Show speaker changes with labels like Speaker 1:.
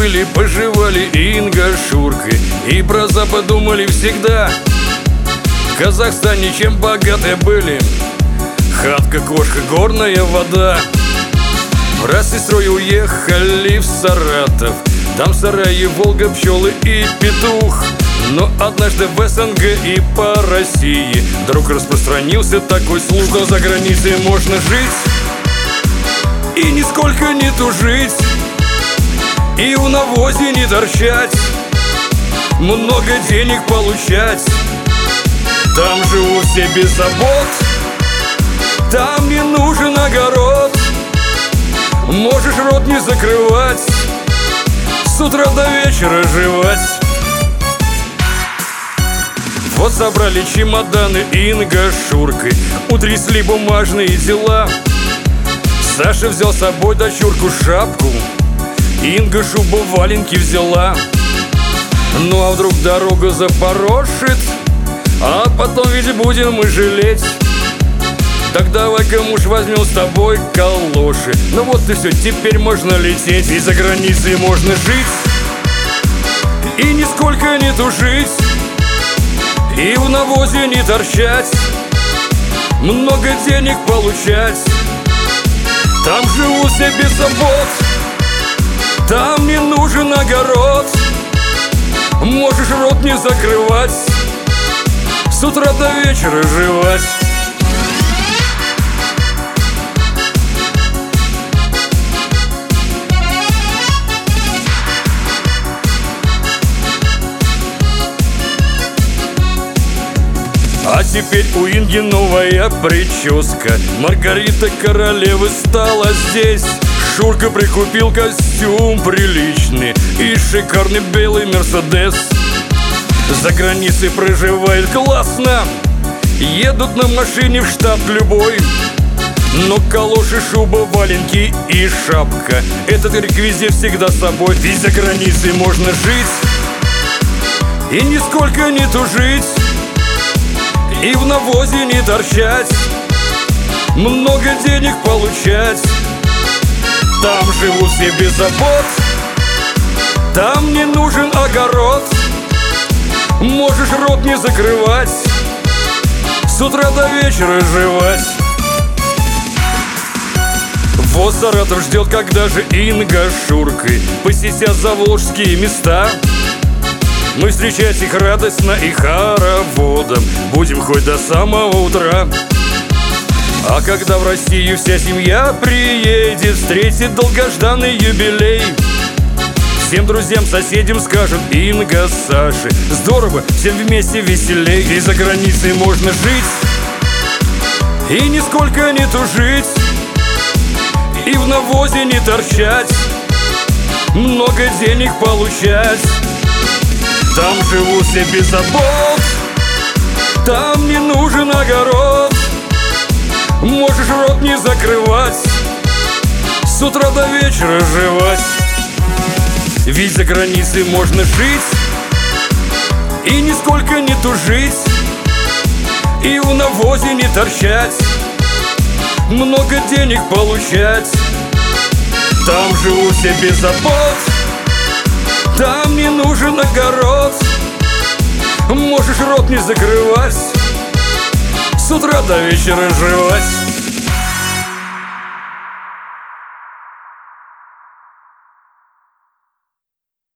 Speaker 1: жили, поживали Инга с Шуркой, и про Запад думали всегда. В Казахстане чем богаты были: хатка, кошка, горная вода. Раз из строя уехали в Саратов, там сараи, Волга, пчелы и петух. Но однажды в СНГ и по России вдруг распространился такой слух, что за границей можно жить и нисколько не тужить, и в навозе не торчать, много денег получать. Там живут все без забот, там не нужен огород, можешь рот не закрывать, с утра до вечера жевать. Вот собрали чемоданы Инга с Шуркой, утрясли бумажные дела. Саша взял с собой дочурку шапку, Инга шубу, валенки взяла. Ну а вдруг дорога запорошит, а потом ведь будем мы жалеть. Так давай-ка, муж, возьмем с тобой калоши. Ну вот и все, теперь можно лететь, и за границей можно жить и нисколько не тужить, и в навозе не торчать, много денег получать. Там живут все без забот, там не нужен огород, можешь рот не закрывать, с утра до вечера жевать. А теперь у Инги новая прическа, Маргарита королевы стала здесь. Шурка прикупил костюм приличный и шикарный белый Мерседес. За границей проживает классно, едут на машине в штат любой. Но калоши, шуба, валенки и шапка — этот реквизит всегда с собой. Ведь за границей можно жить и нисколько не тужить, и в навозе не торчать, много денег получать. Там живут все без забот, там не нужен огород, можешь рот не закрывать, с утра до вечера жевать. Вот Саратов ждет, когда же Инга с Шуркой посетят заволжские места. Мы встречать их радостно и хороводом будем хоть до самого утра. А когда в Россию вся семья приедет, встретит долгожданный юбилей, всем друзьям, соседям скажут: Инга с Сашей здорово, всем вместе веселей. И за границей можно жить и нисколько не тужить, и в навозе не торчать, много денег получать. Там живут все без забот, там не нужен огород, можешь рот не закрывать, с утра до вечера жевать. Ведь за границей можно жить и нисколько не тужить, и в навозе не торчать, много денег получать. Там живут все без забот, там не нужен огород, можешь рот не закрывать, с утра до вечера жевать.